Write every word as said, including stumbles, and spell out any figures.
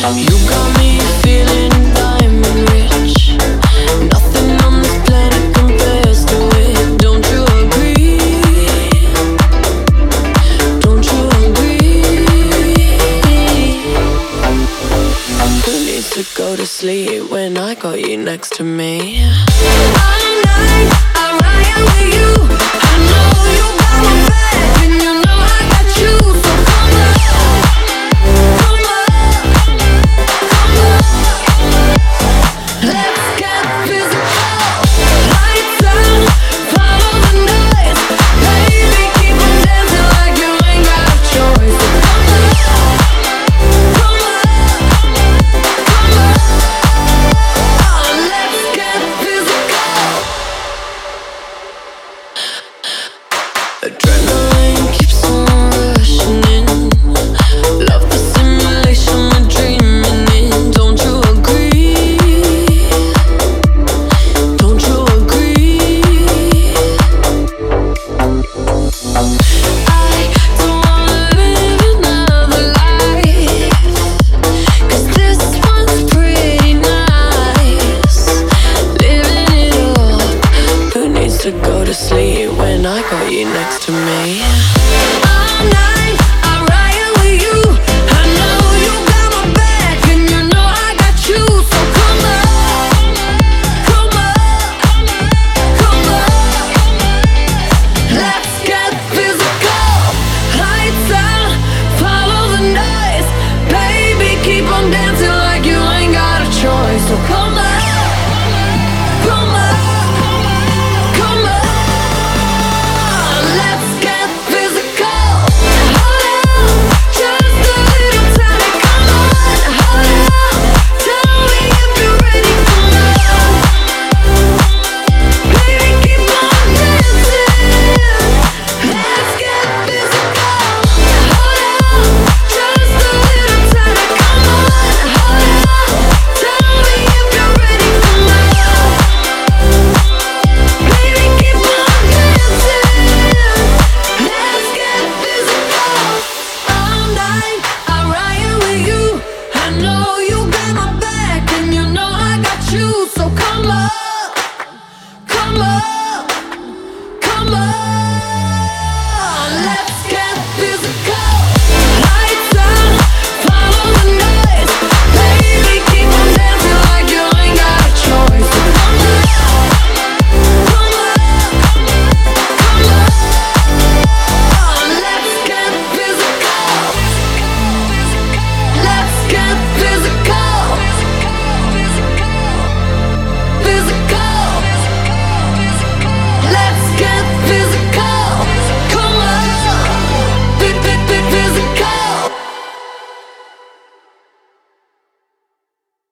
You got me feeling diamond rich. Nothing on this planet compares to it. Don't you agree? Don't you agree? Who needs to go to sleep when I got you next to me? All night, I'm riding with you. I know you got my back.